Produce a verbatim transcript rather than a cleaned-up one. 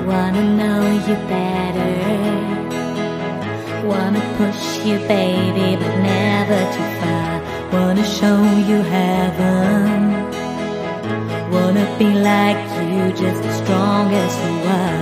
Wanna know you better, wanna push you, baby, but never too far. Wanna show you heaven, wanna be like you, just as strong as you are.